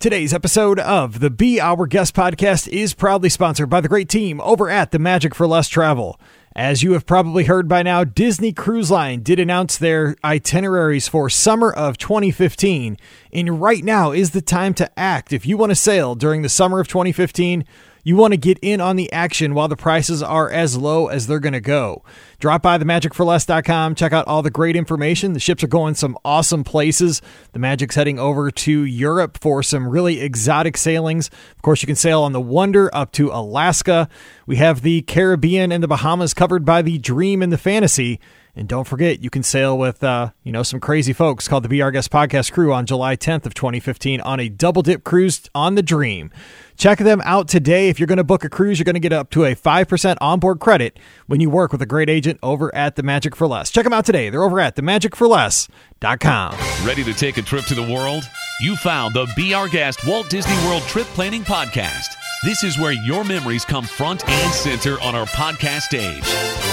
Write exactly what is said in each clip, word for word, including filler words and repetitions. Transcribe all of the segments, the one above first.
Today's episode of the Be Our Guest podcast is proudly sponsored by the great team over at the Magic for Less Travel. As you have probably heard by now, Disney Cruise Line did announce their itineraries for summer of twenty fifteen. And right now is the time to act. If you want to sail during the summer of twenty fifteen, you want to get in on the action while the prices are as low as they're going to go. Drop by the magic for less dot com. Check out all the great information. The ships are going some awesome places. The Magic's heading over to Europe for some really exotic sailings. Of course, you can sail on the Wonder up to Alaska. We have the Caribbean and the Bahamas covered by the Dream and the Fantasy. And don't forget, you can sail with, uh, you know, some crazy folks called the Be Our Guest podcast crew on July tenth of twenty fifteen on a double dip cruise on the Dream. Check them out today. If you're going to book a cruise, you're going to get up to a five percent onboard credit when you work with a great agent over at the Magic for Less. Check them out today. They're over at the magic for less dot com. Ready to take a trip to the world? You found the Be Our Guest Walt Disney World Trip Planning Podcast. This is where your memories come front and center on our podcast stage.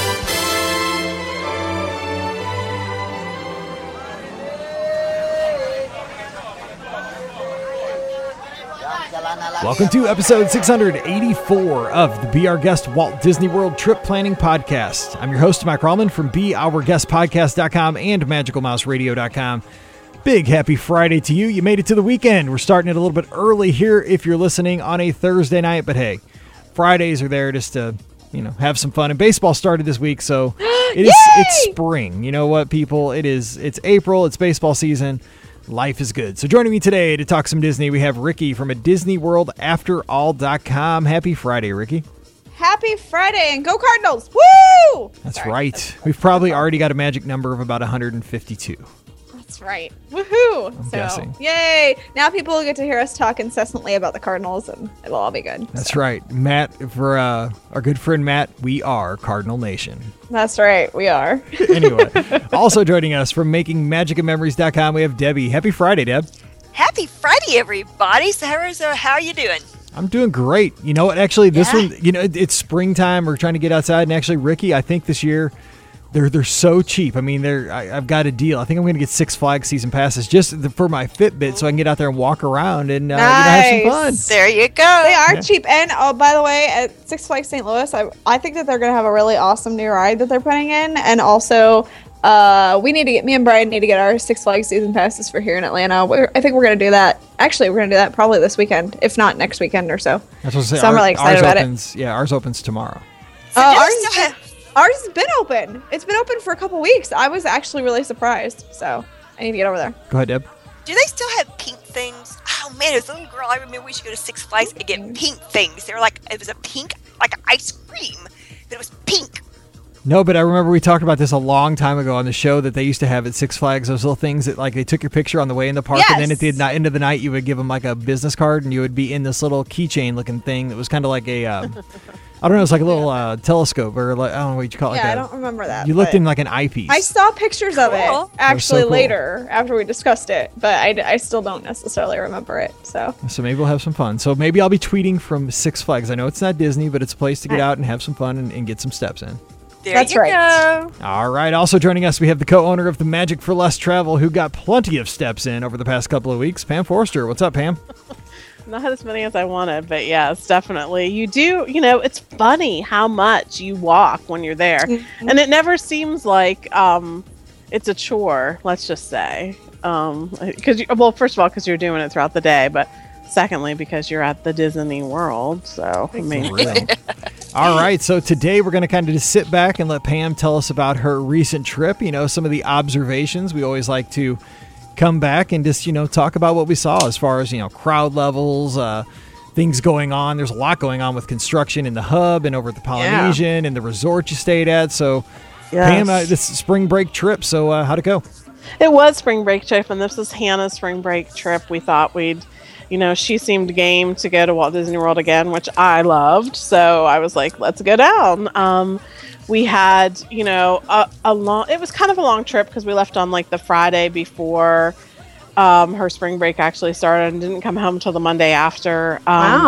Welcome to episode six hundred eighty-four of the Be Our Guest Walt Disney World Trip Planning Podcast. I'm your host, Mike Rallman from be our guest podcast dot com and magical mouse radio dot com. Big happy Friday to you. You made it to the weekend. We're starting it a little bit early here if you're listening on a Thursday night, but hey, Fridays are there just to, you know, have some fun. And baseball started this week, so it is it's spring. You know what, people? It is it's April, it's baseball season. Life is good. So joining me today to talk some Disney, we have Ricky from a Disney World After All dot com. Happy Friday, Ricky. Happy Friday and go Cardinals. Woo! That's Sorry. right. That's We've probably already got a magic number of about one hundred fifty-two. That's right. Woohoo! I'm so, guessing. Yay! Now people will get to hear us talk incessantly about the Cardinals, and it'll all be good. That's so. right. Matt, for uh, our good friend Matt, we are Cardinal Nation. That's right. We are. Anyway, also joining us from making magic and memories dot com, we have Debbie. Happy Friday, Deb. Happy Friday, everybody. So how, is, uh, how are you doing? I'm doing great. You know what? Actually, this Yeah? one, you know, it, it's springtime. We're trying to get outside. And actually, Ricky, I think this year, they're they're so cheap. I mean, they're I, I've got a deal. I think I'm going to get Six Flags season passes just the, for my Fitbit so I can get out there and walk around and uh, Nice. you know, have some fun. There you go. They are Yeah. cheap. And oh, by the way, at Six Flags Saint Louis, I, I think that they're going to have a really awesome new ride that they're putting in. And also, uh, we need to get, me and Brian need to get our Six Flags season passes for here in Atlanta. We're, I think we're going to do that. Actually, we're going to do that probably this weekend, if not next weekend or so. That's what I say. So I'm really excited ours about it. opens, Yeah, ours opens tomorrow. So Uh, do they ours, still has have- been, ours has been open. It's been open for a couple weeks. I was actually really surprised. So I need to get over there. Go ahead, Deb. do they still have pink things? Oh man, as a little girl, I remember we used to go to Six Flags and get pink things. They were like, it was a pink, like ice cream, but it was pink. No, but I remember we talked about this a long time ago on the show that they used to have at Six Flags. Those little things that like they took your picture on the way in the park, and then at the Yes. ni- end of the night, you would give them like a business card, and you would be in this little keychain looking thing that was kind of like a, um, I don't know, it's like a little uh, telescope or like I don't know what you call it. Yeah, like I a- don't remember that. You looked but in like an eyepiece. I saw pictures of it Cool. actually so cool. later after we discussed it, but I, I still don't necessarily remember it. So So maybe we'll have some fun. So maybe I'll be tweeting from Six Flags. I know it's not Disney, but it's a place to get out and have some fun and, and get some steps in. There That's you right. go. All right. Also joining us, we have the co-owner of the Magic for Less Travel, who got plenty of steps in over the past couple of weeks. Pam Forrester. What's up, Pam? Not as many as I wanted, but yes, definitely. You do, you know, it's funny how much you walk when you're there. Mm-hmm. And it never seems like um, it's a chore, let's just say. Um, because you, well, first of all, because you're doing it throughout the day, but secondly, because you're at the Disney World. So, I mean, For real. All right. So today we're going to kind of just sit back and let Pam tell us about her recent trip. You know, some of the observations. We always like to come back and just, you know, talk about what we saw as far as, you know, crowd levels, uh, things going on. There's a lot going on with construction in the hub and over at the Polynesian and the resort you stayed at. So, yes. Pam, uh, this spring break trip. So uh, how'd it go? It was spring break trip, and this was Hannah's spring break trip. We thought we'd, you know, she seemed game to go to Walt Disney World again, which I loved. So I was like, let's go down. Um, we had, you know, a, a long, it was kind of a long trip because we left on like the Friday before um, her spring break actually started and didn't come home until the Monday after. Um, wow.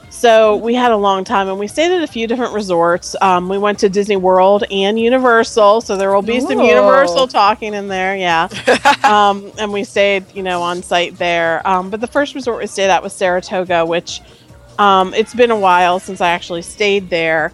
So we had a long time, and we stayed at a few different resorts. Um, we went to Disney World and Universal, so there will be some Ooh. Universal talking in there, yeah. um, and we stayed, you know, on site there. Um, but the first resort we stayed at was Saratoga, which um, it's been a while since I actually stayed there.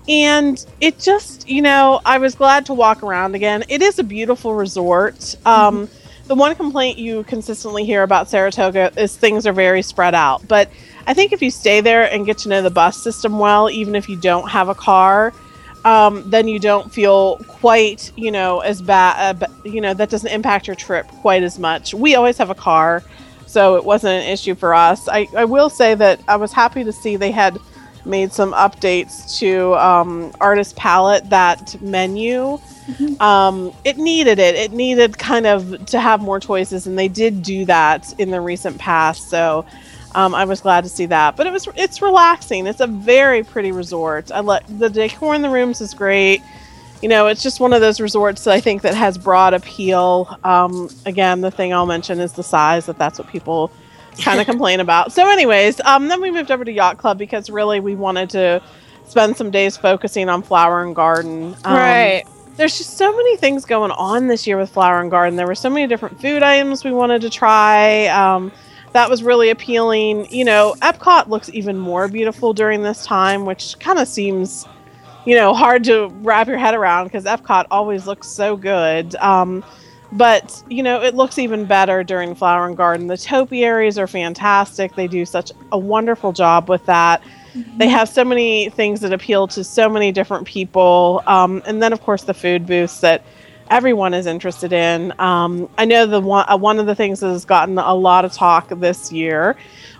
And it just, you know, I was glad to walk around again. It is a beautiful resort. Um, mm-hmm. The one complaint you consistently hear about Saratoga is things are very spread out. But I think if you stay there and get to know the bus system well, even if you don't have a car, um, then you don't feel quite, you know, as bad, uh, you know, that doesn't impact your trip quite as much. We always have a car, so it wasn't an issue for us. I, I will say that I was happy to see they had made some updates to um, Artist Palette, that menu. Mm-hmm. Um, it needed it. It needed kind of to have more choices, and they did do that in the recent past, so Um, I was glad to see that, but it was it's relaxing. It's a very pretty resort. I let the decor in the rooms is great. You know, it's just one of those resorts that I think that has broad appeal. Um, again, the thing I'll mention is the size. That that's what people kind of complain about. So, anyways, um, then we moved over to Yacht Club because really we wanted to spend some days focusing on Flower and Garden. Um, Right. There's just so many things going on this year with Flower and Garden. There were so many different food items we wanted to try. Um, That was really appealing. You know, Epcot looks even more beautiful during this time, which kind of seems, you know, hard to wrap your head around because Epcot always looks so good. Um, but, you know, it looks even better during Flower and Garden. The topiaries are fantastic. They do such a wonderful job with that. Mm-hmm. They have so many things that appeal to so many different people. Um, and then, of course, the food booths that everyone is interested in. Um, I know the one uh, one of the things that has gotten a lot of talk this year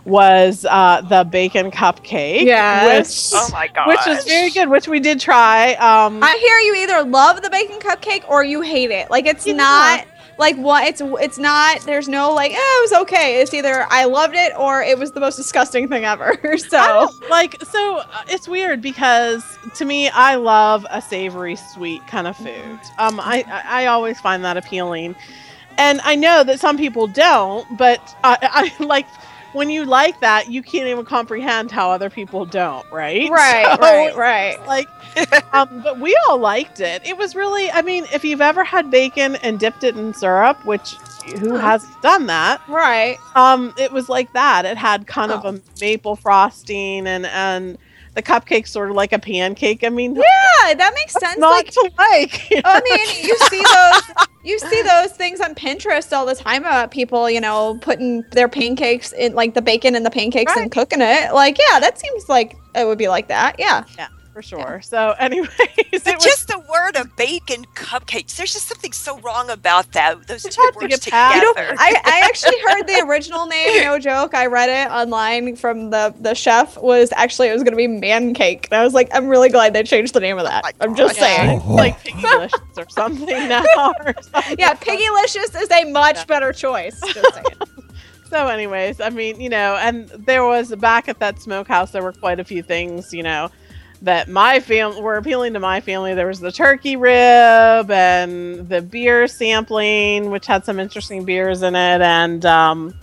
was uh, the bacon cupcake. Yes. Which, Oh my gosh. which is very good, which we did try. Um, I hear you either love the bacon cupcake or you hate it. Like it's Yeah. not like what it's it's not. There's no like oh it was okay. It's either I loved it or it was the most disgusting thing ever. I So don't- like so uh, it's weird because to me I love a savory sweet kind of food. Um, I I I always find that appealing, and I know that some people don't, but I, I like. When you like that, you can't even comprehend how other people don't, right? right, So, right, right. Like, um, but we all liked it. It was really, I mean, if you've ever had bacon and dipped it in syrup, which who hasn't done that? Right. Um, it was like that. It had kind Oh. of a maple frosting and and the cupcake's sort of like a pancake. I mean, Yeah, that makes sense. not Like to like. you know? I mean, you see those you see those things on Pinterest all the time about people, you know, putting their pancakes in like the bacon in the pancakes Right. and cooking it. Like, yeah, that seems like it would be like that. Yeah. Yeah, for sure. So, anyways, it But was just the word of bacon cupcakes, there's just something so wrong about that. Those It two had to words get together. past- You know, I, I actually heard the original name, no joke. I read it online from the, the chef was actually, it was going to be man cake. And I was like, I'm really glad they changed the name of that. Oh my I'm just God. yeah, saying. it's like Piggy-licious or something now. Or something. Yeah, Piggylicious is a much better choice. Just saying. So, anyways, I mean, you know, and there was back at that smokehouse, there were quite a few things, you know, that my family were appealing to my family. There was the turkey rib and the beer sampling, which had some interesting beers in it, and um,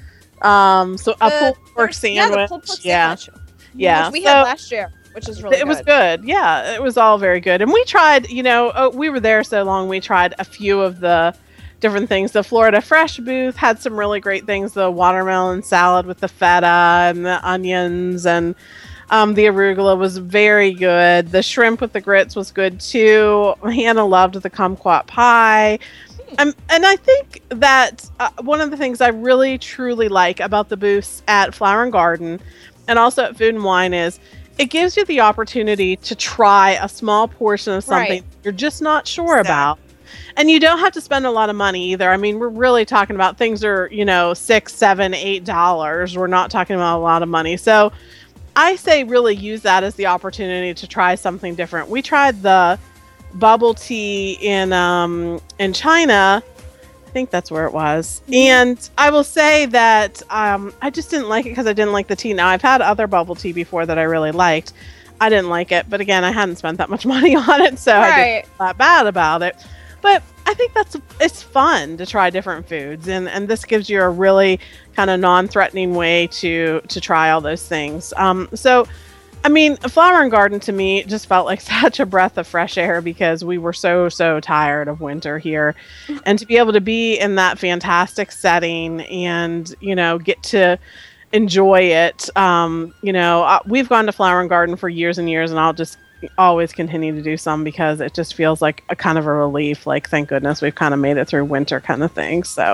um, so a The- pulled pork there's- sandwich. Yeah, the pulled pork Yeah, sandwich. yeah. Which we So- had last year, which is really it good. was good. Yeah, it was all very good. And we tried, you know, oh, we were there so long, we tried a few of the different things. The Florida Fresh booth had some really great things. The watermelon salad with the feta and the onions, and um, the arugula was very good. The shrimp with the grits was good too. Hannah loved the kumquat pie. Um, and I think that uh, one of the things I really truly like about the booths at Flower and Garden and also at Food and Wine is it gives you the opportunity to try a small portion of something Right. you're just not sure about. And you don't have to spend a lot of money either. I mean, we're really talking about things are, you know, six, seven, eight dollars. We're not talking about a lot of money. So I say really use that as the opportunity to try something different. We tried the bubble tea in um in China. I think that's where it was. And I will say that um I just didn't like it because I didn't like the tea. Now I've had other bubble tea before that I really liked. I didn't like it, but again, I hadn't spent that much money on it, so I didn't Right. feel that bad about it. But I I think that's it's fun to try different foods, and, and this gives you a really kind of non-threatening way to to try all those things. Um, so, I mean, Flower and Garden to me just felt like such a breath of fresh air because we were so so tired of winter here, and to be able to be in that fantastic setting and you know get to enjoy it. Um, you know, uh, we've gone to Flower and Garden for years and years, and I'll just always continue to do some because it just feels like a kind of a relief. Like, thank goodness we've kind of made it through winter kind of thing. So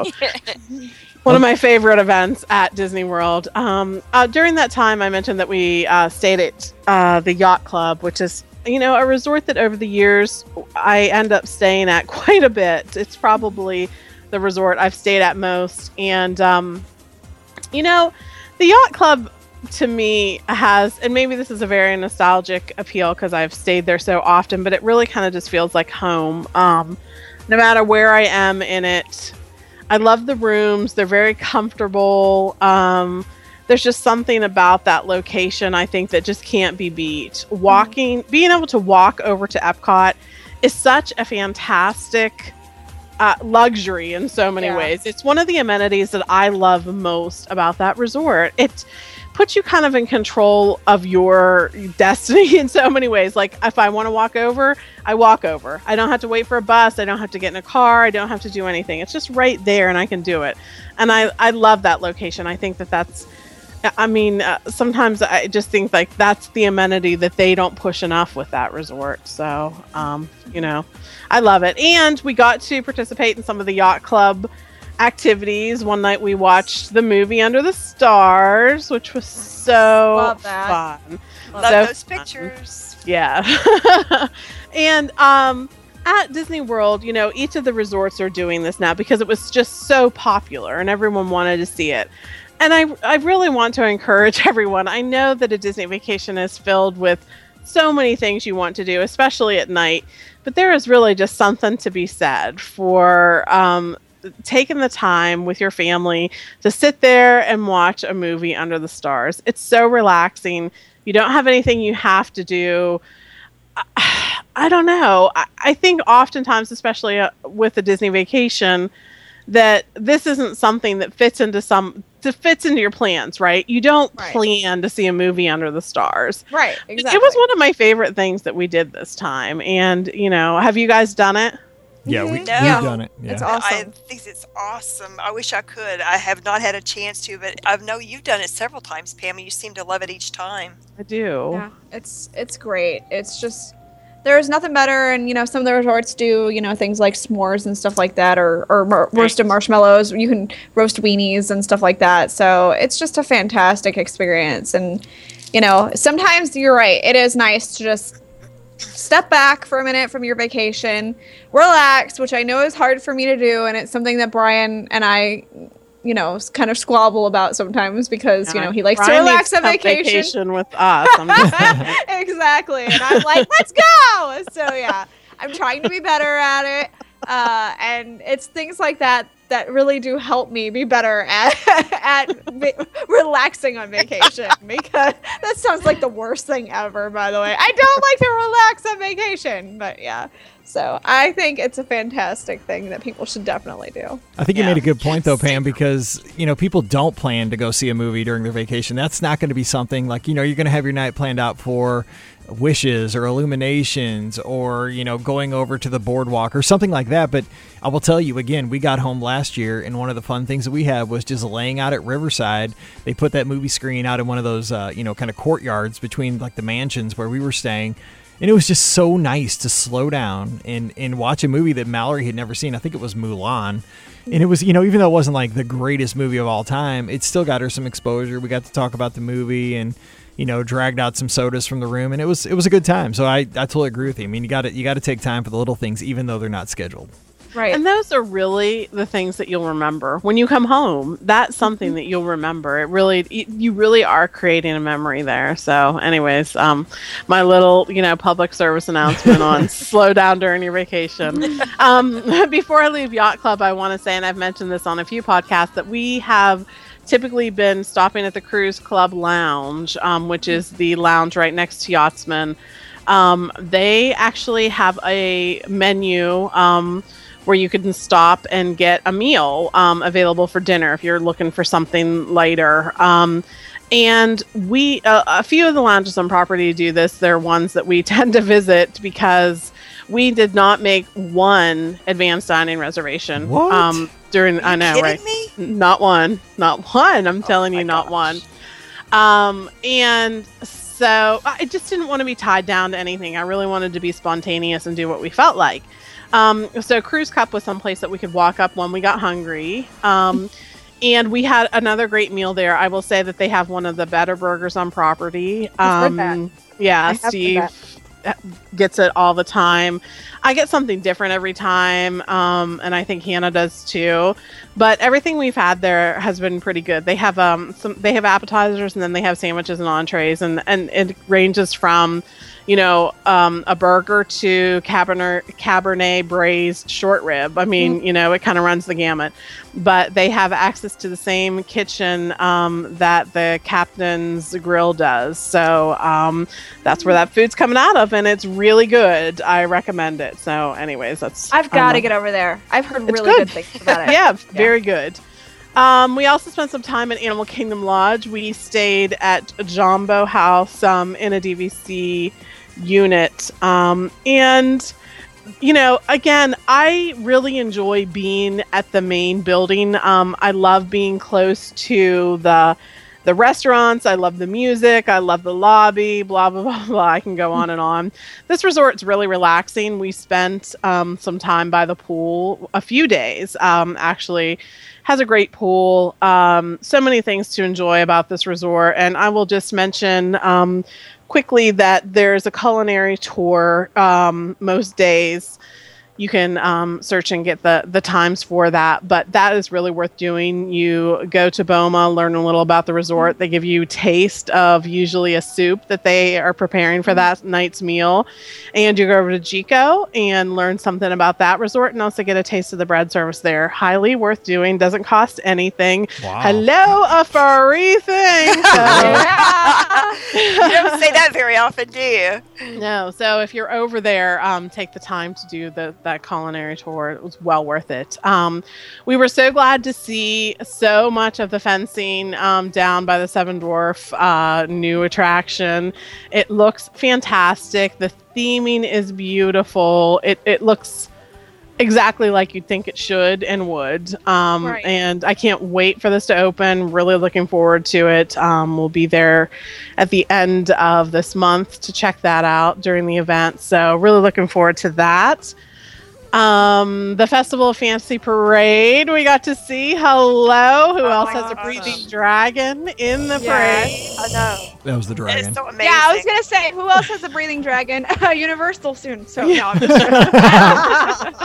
one of my favorite events at Disney World. Um, uh, during that time, I mentioned that we uh, stayed at uh, the Yacht Club, which is, you know, a resort that over the years I end up staying at quite a bit. It's probably the resort I've stayed at most. And, um, you know, the Yacht Club to me has, and maybe this is a very nostalgic appeal because I've stayed there so often, but it really kind of just feels like home. Um, no matter where I am in it, I love the rooms. They're very comfortable. Um, there's just something about that location, I think, that just can't be beat. Walking, mm-hmm. being able to walk over to Epcot is such a fantastic uh, luxury in so many yeah. ways. It's one of the amenities that I love most about that resort. It puts you kind of in control of your destiny in so many ways. Like, if I want to walk over, I walk over. I don't have to wait for a bus. I don't have to get in a car. I don't have to do anything. It's just right there and I can do it. And I, I love that location. I think that that's, I mean, uh, sometimes I just think like that's the amenity that they don't push enough with that resort. So, um, you know, I love it. And we got to participate in some of the Yacht Club activities. One night we watched the movie Under the Stars, which was so Love that. fun. Love So those fun. pictures. Yeah. And um, at Disney World, you know, each of the resorts are doing this now because it was just so popular and everyone wanted to see it. And I, I really want to encourage everyone. I know that a Disney vacation is filled with so many things you want to do, especially at night, but there is really just something to be said for um, taking the time with your family to sit there and watch a movie under the stars. It's so relaxing. You don't have anything you have to do. I, I don't know. I, I think oftentimes, especially uh, with a Disney vacation, that this isn't something that fits into some that fits into your plans, right? You don't Right. plan to see a movie under the stars. Right, exactly. It was one of my favorite things that we did this time. And, you know, have you guys done it? Yeah, we, Mhm. we've No. done it. Yeah. It's I awesome. think it's awesome. I wish I could. I have not had a chance to, but I know you've done it several times, Pam, and you seem to love it each time. I do. Yeah, it's it's great. It's just there's nothing better, and you know some of the resorts do you know things like s'mores and stuff like that, or or mar- roasted marshmallows. You can roast weenies and stuff like that. So it's just a fantastic experience, and you know sometimes you're right. It is nice to just step back for a minute from your vacation, relax, which I know is hard for me to do, and it's something that Brian and I, you know, kind of squabble about sometimes because you know he likes Brian to relax needs on to come vacation. with us. I'm just saying. Exactly, and I'm like, let's go. So yeah, I'm trying to be better at it, uh, and it's things like that that really do help me be better at at va- relaxing on vacation, because that sounds like the worst thing ever, by the way. I don't like to relax on vacation, but yeah. So I think it's a fantastic thing that people should definitely do. I think you Yeah. made a good point, though, Pam, because, you know, people don't plan to go see a movie during their vacation. That's not going to be something like, you know, you're going to have your night planned out for Wishes or Illuminations or, you know, going over to the boardwalk or something like that. But I will tell you, again, we got home last year, and one of the fun things that we had was just laying out at Riverside. They put that movie screen out in one of those, uh, you know, kind of courtyards between, like, the mansions where we were staying. And it was just so nice to slow down and, and watch a movie that Mallory had never seen. I think it was Mulan. And it was, you know, even though it wasn't like the greatest movie of all time, it still got her some exposure. We got to talk about the movie and, you know, dragged out some sodas from the room. And it was it was a good time. So I, I totally agree with you. I mean, you got to you got to take time for the little things, even though they're not scheduled. Right. And those are really the things that you'll remember when you come home. That's something that you'll remember. It really, you really are creating a memory there. So, anyways, um, my little, you know, public service announcement on slow down during your vacation. Um, before I leave Yacht Club, I want to say, and I've mentioned this on a few podcasts, that we have typically been stopping at the Cruise Club Lounge, um, which is the lounge right next to Yachtsman. Um, they actually have a menu. Um, where you can stop and get a meal um, available for dinner if you're looking for something lighter. Um, and we, uh, a few of the lounges on property do this. They're ones that we tend to visit because we did not make one advanced dining reservation. What? Um, during, I know, right? Me? Not one, not one. I'm Oh telling you, not gosh. one. Um, and so I just didn't want to be tied down to anything. I really wanted to be spontaneous and do what we felt like. Um, so Cruise Cup was someplace that we could walk up when we got hungry. Um, and we had another great meal there. I will say that they have one of the better burgers on property. I've heard Um, yeah, I have heard Steve that. gets it all the time. I get something different every time, um, and I think Hannah does too. But everything we've had there has been pretty good. They have um some they have appetizers, and then they have sandwiches and entrees, and and it ranges from, you know, um, a burger to Cabernet Cabernet braised short rib. I mean, you know, it kind of runs the gamut. But they have access to the same kitchen um, that the Captain's Grill does. So um, that's where that food's coming out of, and it's really good. I recommend it. So, anyways, that's I've got to um, get over there. I've heard It's really good. good things about it. yeah, very good. Um, we also spent some time at Animal Kingdom Lodge. We stayed at Jumbo House um, in a D V C unit. Um, and, you know, again, I really enjoy being at the main building. Um, I love being close to the the restaurants. I love the music. I love the lobby, blah, blah, blah, blah. I can go on and on. This resort's really relaxing. We spent um, some time by the pool, a few days, um, actually. Has a great pool. Um, so many things to enjoy about this resort. And I will just mention um, quickly that there's a culinary tour um, most days. You can um, search and get the, the times for that, but that is really worth doing. You go to Boma, learn a little about the resort. They give you taste of usually a soup that they are preparing for that night's meal. And you go over to Jico and learn something about that resort and also get a taste of the bread service there. Highly worth doing. Doesn't cost anything. Wow. Hello, a furry thing. So, You don't say that very often, do you? no, so if you're over there, um, take the time to do the that culinary tour. It was well worth it. Um, we were so glad to see so much of the fencing um, down by the Seven Dwarf uh, new attraction. It looks fantastic. The theming is beautiful. It it looks exactly like you'd think it should and would. Um, Right. And I can't wait for this to open. Really looking forward to it. Um, we'll be there at the end of this month to check that out during the event. So really looking forward to that. Um, the Festival of Fantasy Parade, we got to see. Hello. Who Oh else my has a gosh. breathing dragon in the Yes. parade? I know. That was the It dragon. is so amazing. Yeah, I was gonna say, who else has a breathing dragon? Universal soon. So no, I'm just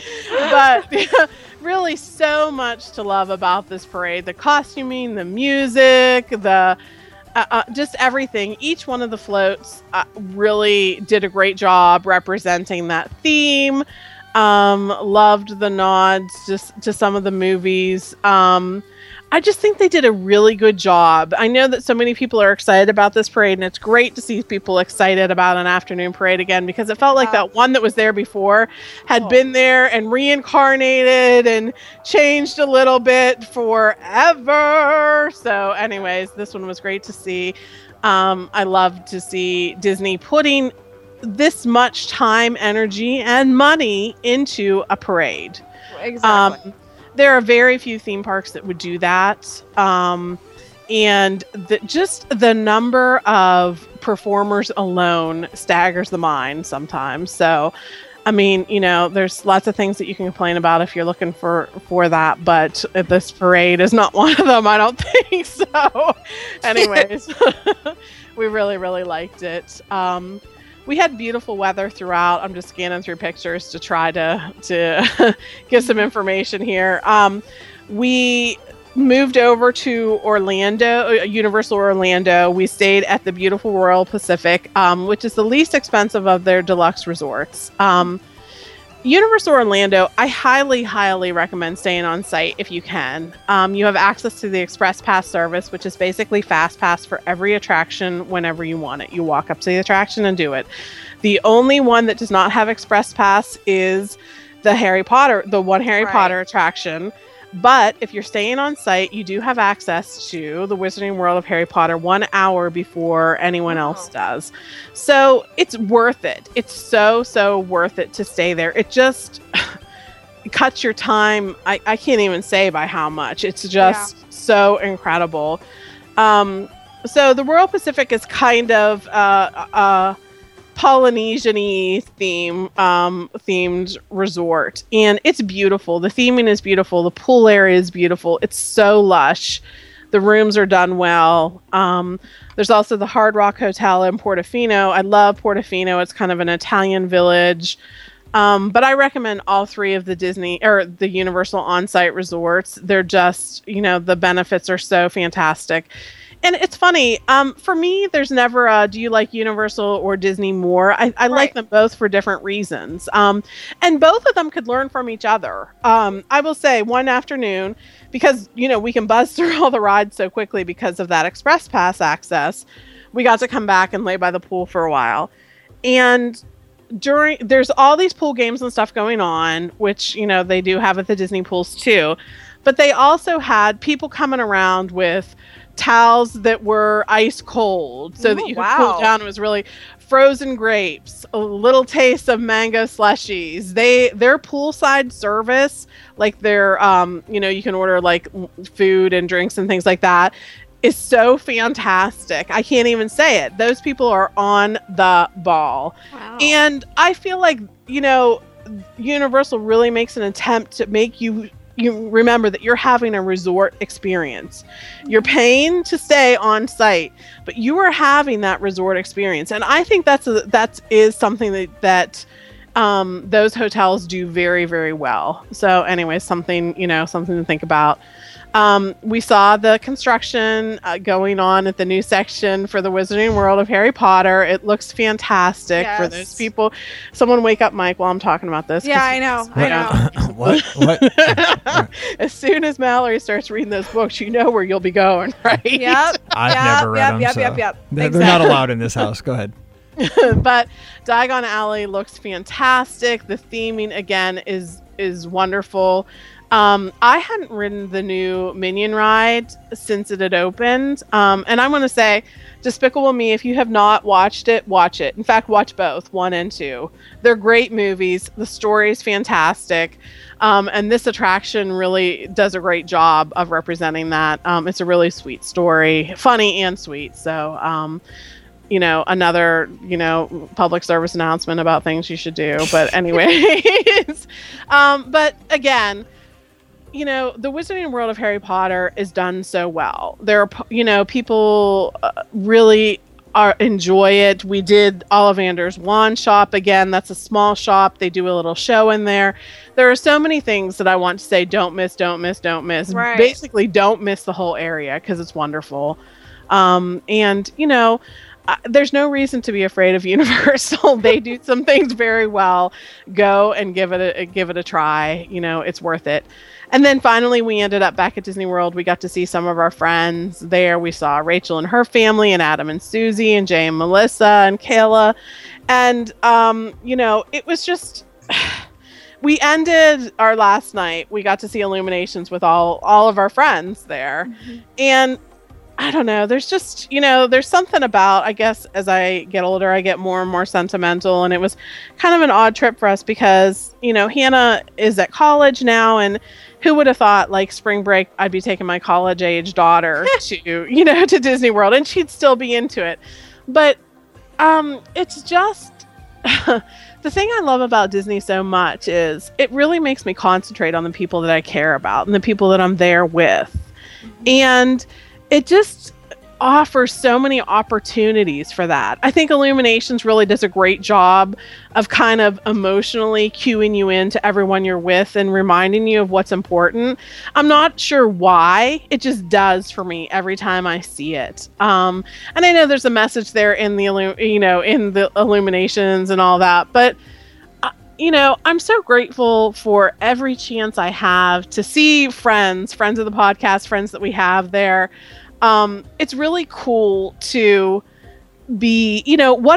But really so much to love about this parade. The costuming, the music, the uh, uh, just everything. Each one of the floats uh, really did a great job representing that theme. Um, loved the nods just to some of the movies. Um, I just think they did a really good job. I know that so many people are excited about this parade, and it's great to see people excited about an afternoon parade again, because it felt like Wow. that one that was there before had Oh. been there and reincarnated and changed a little bit forever. So anyways, this one was great to see. Um, I love to see Disney putting this much time, energy, and money into a parade. exactly. Um, there are very few theme parks that would do that. Um, and the, just the number of performers alone staggers the mind sometimes. So, I mean, you know, there's lots of things that you can complain about if you're looking for, for that, but this parade is not one of them. I don't think so. Anyways, we really, really liked it. Um, We had beautiful weather throughout. I'm just scanning through pictures to try to to give some information here. Um, we moved over to Orlando, uh, Universal Orlando. We stayed at the beautiful Royal Pacific, um, which is the least expensive of their deluxe resorts. Um, Universal Orlando, I highly, highly recommend staying on site if you can. Um, you have access to the Express Pass service, which is basically Fast Pass for every attraction whenever you want it. You walk up to the attraction and do it. The only one that does not have Express Pass is the Harry Potter, the one Harry Right. Potter attraction. But if you're staying on site, you do have access to the Wizarding World of Harry Potter one hour before anyone Oh. else does. So it's worth it. It's so, so worth it to stay there. It just cuts your time. I, I can't even say by how much. It's just so incredible. Um, so the Royal Pacific is kind of uh, uh, Polynesian-y theme um, themed resort, and it's beautiful. The theming is beautiful. The pool area is beautiful. It's so lush. The rooms are done well. Um, there's also the Hard Rock Hotel in Portofino. I love Portofino. It's kind of an Italian village. Um, but I recommend all three of the Disney or the Universal on-site resorts. They're just, you know, the benefits are so fantastic. And it's funny, um, for me, there's never a, do you like Universal or Disney more? I, I Right. like them both for different reasons. Um, and both of them could learn from each other. Um, I will say one afternoon, because, you know, we can buzz through all the rides so quickly because of that Express Pass access, we got to come back and lay by the pool for a while. And during, there's all these pool games and stuff going on, which, you know, they do have at the Disney pools too. But they also had people coming around with towels that were ice cold so Ooh, that you could wow. cool down. It was really frozen grapes, a little taste of mango slushies. They their poolside service, like their um, you know, you can order like food and drinks and things like that, is so fantastic. I can't even say it. Those people are on the ball. Wow. And I feel like, you know, Universal really makes an attempt to make you you remember that you're having a resort experience. You're paying to stay on site, but you are having that resort experience. And I think that's a, that is something that, that um, those hotels do very, very well. So anyway, something, you know, something to think about. Um, we saw the construction uh, going on at the new section for the Wizarding World of Harry Potter. It looks fantastic for Yes. those people. Someone wake up Mike while I'm talking about this. Yeah, 'cause I know. he's- I know. what? What? As soon as Mallory starts reading those books, you know where you'll be going, right? Yep. I've yep, never read yep, them. Yep, so yep, yep. They're, they're not allowed in this house. Go ahead. But Diagon Alley looks fantastic. The theming again is is wonderful. Um, I hadn't ridden the new Minion ride since it had opened. Um, and I want to say, Despicable Me, if you have not watched it, watch it. In fact, watch both, one and two. They're great movies. The story is fantastic. Um, and this attraction really does a great job of representing that. Um, it's a really sweet story, funny and sweet. So, um, you know, another, you know, public service announcement about things you should do. But anyways, um, but again, you know, the Wizarding World of Harry Potter is done so well. There are, you know, people uh, really are enjoy it. We did Ollivander's Wand Shop again. That's a small shop. They do a little show in there. There are so many things that I want to say, don't miss, don't miss, don't miss. Right. Basically, don't miss the whole area because it's wonderful. Um, and, you know, Uh, there's no reason to be afraid of Universal. They do some things very well. Go and give it a give it a try. You know, it's worth it. And then finally, we ended up back at Disney World. We got to see some of our friends there. We saw Rachel and her family, and Adam and Susie, and Jay and Melissa, and Kayla. And um, you know, it was just. We ended our last night. We got to see Illuminations with all all of our friends there, mm-hmm. and. I don't know. There's just, you know, there's something about, I guess, as I get older, I get more and more sentimental. And it was kind of an odd trip for us because, you know, Hannah is at college now. And who would have thought, like, spring break, I'd be taking my college age daughter to, you know, to Disney World. And she'd still be into it. But um, it's just, the thing I love about Disney so much is it really makes me concentrate on the people that I care about and the people that I'm there with. Mm-hmm. And it just offers so many opportunities for that. I think Illuminations really does a great job of kind of emotionally cueing you into everyone you're with and reminding you of what's important. I'm not sure why. It just does for me every time I see it. Um, and I know there's a message there in the, you know, in the Illuminations and all that, but uh, you know, I'm so grateful for every chance I have to see friends, friends of the podcast, friends that we have there. Um, it's really cool to be, you know, what other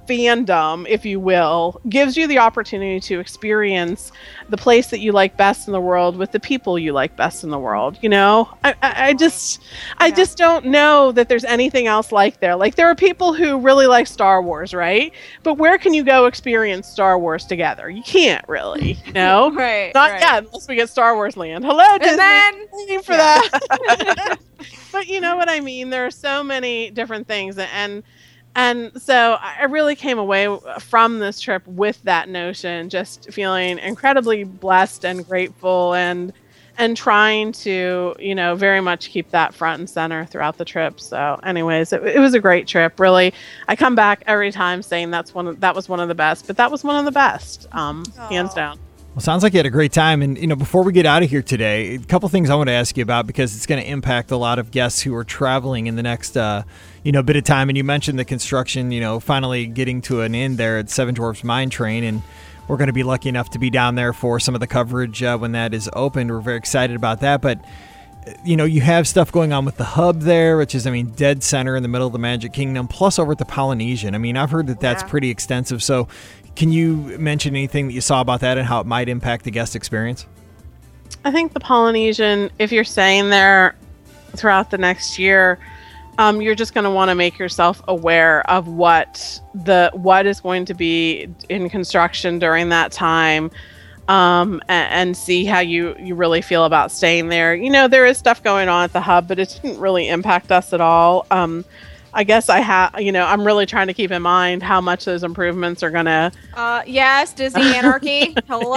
fandom, if you will, gives you the opportunity to experience the place that you like best in the world with the people you like best in the world. You know, I, I, I just, I just don't know that there's anything else like there. Like there are people who really like Star Wars, right? But where can you go experience Star Wars together? You can't really, you know? Right. Not right. yet, unless we get Star Wars Land. Hello, Disney. then- Waiting for that. But you know what I mean? There are so many different things, and and so I really came away from this trip with that notion, just feeling incredibly blessed and grateful, and and trying to, you know, very much keep that front and center throughout the trip. So anyways, it, it was a great trip. Really, I come back every time saying that's one of, that was one of the best, but that was one of the best, um, hands down. Well, sounds like you had a great time. And, you know, before we get out of here today, a couple things I want to ask you about, because it's going to impact a lot of guests who are traveling in the next, uh, you know, bit of time. And you mentioned the construction, you know, finally getting to an end there at Seven Dwarfs Mine Train. And we're going to be lucky enough to be down there for some of the coverage uh, when that is opened. We're very excited about that. But, you know, you have stuff going on with the hub there, which is, I mean, dead center in the middle of the Magic Kingdom, plus over at the Polynesian. I mean, I've heard that that's Yeah. pretty extensive. So can you mention anything that you saw about that and how it might impact the guest experience? I think the Polynesian, if you're staying there throughout the next year, um, you're just going to want to make yourself aware of what the what is going to be in construction during that time, um, and, and see how you, you really feel about staying there. You know, there is stuff going on at the hub, but it didn't really impact us at all. Um, I guess I have, you know, I'm really trying to keep in mind how much those improvements are going to. Uh, yes, Disney Anarchy. Hello.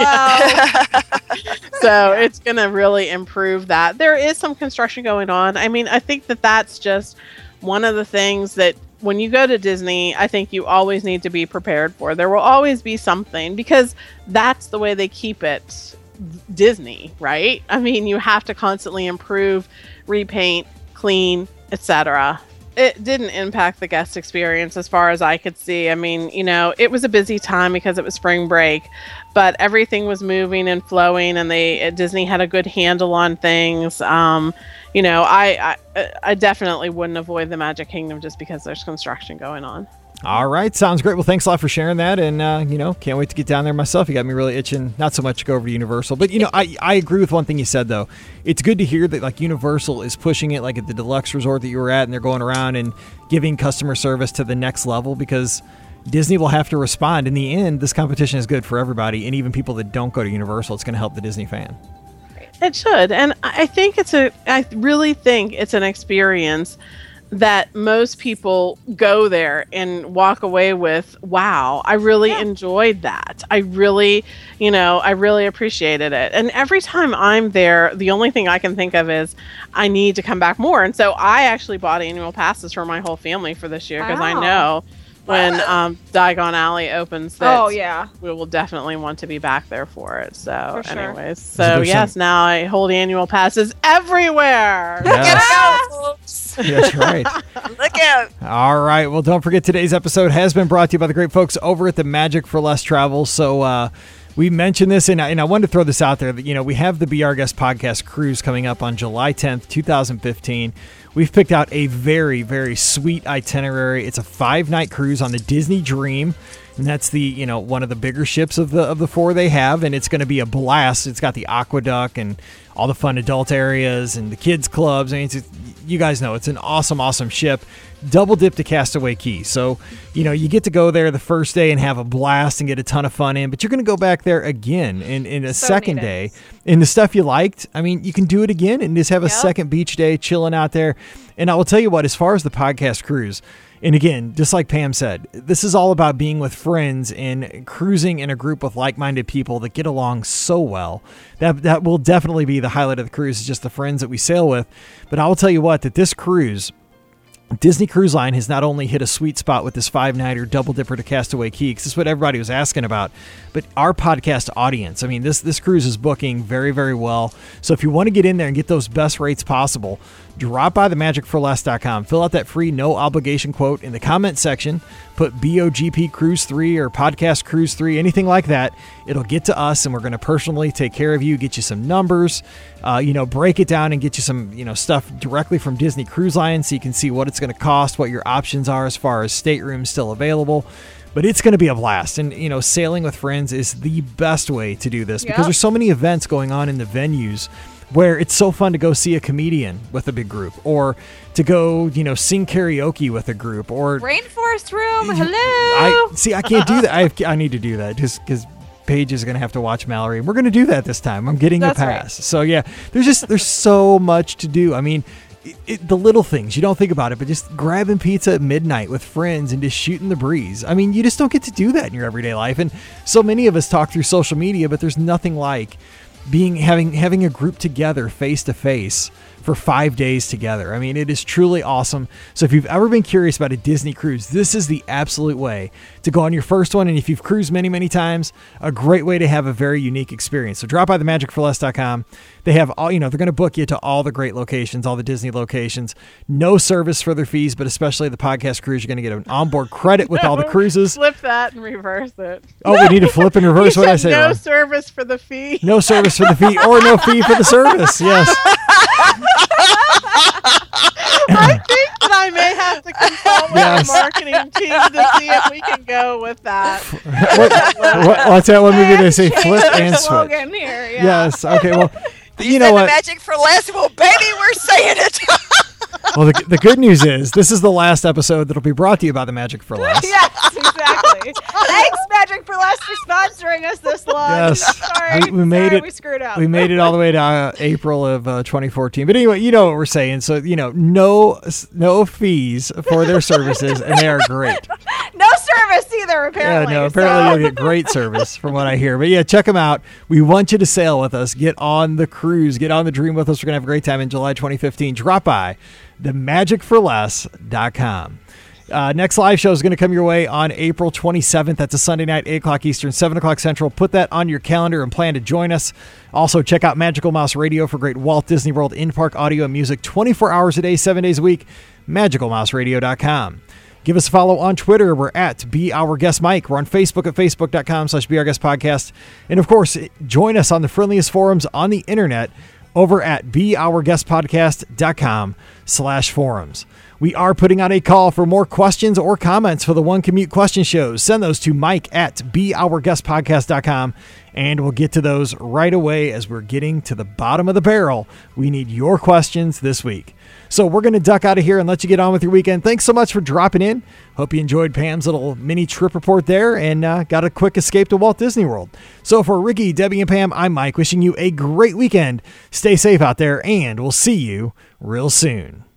So it's going to really improve that. There is some construction going on. I mean, I think that that's just one of the things that when you go to Disney, I think you always need to be prepared for. There will always be something, because that's the way they keep it Disney, right? I mean, you have to constantly improve, repaint, clean, et cetera. It didn't impact the guest experience as far as I could see. I mean, you know, it was a busy time because it was spring break, but everything was moving and flowing, and they Disney had a good handle on things. Um, you know, I, I I definitely wouldn't avoid the Magic Kingdom just because there's construction going on. All right. Sounds great. Well, thanks a lot for sharing that. And, uh, you know, can't wait to get down there myself. You got me really itching, not so much to go over to Universal. But, you know, I, I agree with one thing you said, though. It's good to hear that, like, Universal is pushing it, like, at the deluxe resort that you were at, and they're going around and giving customer service to the next level, because Disney will have to respond. In the end, this competition is good for everybody, and even people that don't go to Universal, it's going to help the Disney fan. It should. And I think it's a, I really think it's an experience that most people go there and walk away with, wow, I really yeah. enjoyed that. I really, you know, I really appreciated it. And every time I'm there, the only thing I can think of is I need to come back more. And so I actually bought annual passes for my whole family for this year, because wow. I know when um, Diagon Alley opens that oh, yeah. we will definitely want to be back there for it. So for sure. anyways, so yes, some... now I hold annual passes everywhere. Yes. That's right. Look out. All right. Well, don't forget, today's episode has been brought to you by the great folks over at the Magic for Less Travel. So uh, we mentioned this, and I, and I wanted to throw this out there, that, you know, we have the Be Our Guest podcast cruise coming up on July tenth, twenty fifteen. We've picked out a very, very sweet itinerary. It's a five-night cruise on the Disney Dream, and that's the, you know, one of the bigger ships of the of the four they have, and it's going to be a blast. It's got the aqueduct and all the fun adult areas and the kids clubs. I mean, it's, you guys know it's an awesome, awesome ship. Double dip to Castaway Cay. So, you know, you get to go there the first day and have a blast and get a ton of fun in, but you're going to go back there again in, in a so second needed. day. And the stuff you liked, I mean, you can do it again and just have a Yep. second beach day chilling out there. And I will tell you what, as far as the podcast cruise, and again, just like Pam said, this is all about being with friends and cruising in a group with like-minded people that get along so well. That that will definitely be the highlight of the cruise, is just the friends that we sail with. But I will tell you what, that this cruise, Disney Cruise Line has not only hit a sweet spot with this five-nighter double dipper to Castaway Cay, because this is what everybody was asking about, but our podcast audience, I mean, this this cruise is booking very, very well. So if you want to get in there and get those best rates possible, drop by the magic for less dot com. Fill out that free no obligation quote in the comment section. Put B O G P Cruise three or Podcast Cruise three, anything like that. It'll get to us, and we're going to personally take care of you, get you some numbers, uh, you know, break it down and get you some, you know, stuff directly from Disney Cruise Line, so you can see what it's going to cost, what your options are as far as staterooms still available. But it's going to be a blast. And, you know, sailing with friends is the best way to do this because Yep. there's so many events going on in the venues where it's so fun to go see a comedian with a big group or to go, you know, sing karaoke with a group or Rainforest Room, hello. I see. I can't do that. I have, I need to do that just because Paige is going to have to watch Mallory. And we're going to do that this time. I'm getting That's a right. pass. So yeah, there's just there's so much to do. I mean, it, it, the little things you don't think about it, but just grabbing pizza at midnight with friends and just shooting the breeze. I mean, you just don't get to do that in your everyday life. And so many of us talk through social media, but there's nothing like being having having a group together face to face for five days together. I mean, it is truly awesome. So if you've ever been curious about a Disney cruise, this is the absolute way to go on your first one. And if you've cruised many, many times, a great way to have a very unique experience. So drop by the magic for less dot com. They have all, you know, they're going to book you to all the great locations, all the Disney locations. No service for their fees, but especially the podcast cruise, you're going to get an onboard credit with all the cruises. Flip that and reverse it. Oh, we need to flip and reverse You what I said say. no Ron. service for the fee. No service for the fee or no fee for the service. Yes. I think that I may have to consult with Yes. the marketing team to see if we can go with that. what, what, what's that one movie they say? Change Flip our and switch. slogan here. Yeah. Yes. Okay. Well, you Said know the what? magic for less. Well, baby, we're saying it. Well, the, the good news is this is the last episode that'll be brought to you by the Magic for Less. Yes, exactly. Thanks, Magic for Less, for sponsoring us this long. Yes. Sorry, We- we made sorry it- We screwed up. We made it all the way to uh, April of uh, twenty fourteen. But anyway, you know what we're saying. So, you know, no no fees for their services, and they are great. No service either, apparently. Yeah, no, apparently so. you'll get great service from what I hear. But yeah, check them out. We want you to sail with us. Get on the cruise. Get on the dream with us. We're going to have a great time in July twenty fifteen. Drop by the magic for less dot com. Uh, next live show is going to come your way on April twenty-seventh. That's a Sunday night, eight o'clock Eastern, seven o'clock Central. Put that on your calendar and plan to join us. Also, check out Magical Mouse Radio for great Walt Disney World in-park audio and music twenty-four hours a day, seven days a week. magical mouse radio dot com. Give us a follow on Twitter. We're at Be Our Guest Mike. We're on Facebook at facebook.com slash Be Our Guest Podcast. And of course, join us on the friendliest forums on the internet over at be our guest podcast dot com slash forums. We are putting out a call for more questions or comments for the One Commute question shows. Send those to Mike at be our guest podcast dot com, and we'll get to those right away as we're getting to the bottom of the barrel. We need your questions this week. So we're going to duck out of here and let you get on with your weekend. Thanks so much for dropping in. Hope you enjoyed Pam's little mini trip report there and uh, got a quick escape to Walt Disney World. So for Ricky, Debbie, and Pam, I'm Mike, wishing you a great weekend. Stay safe out there, and we'll see you real soon.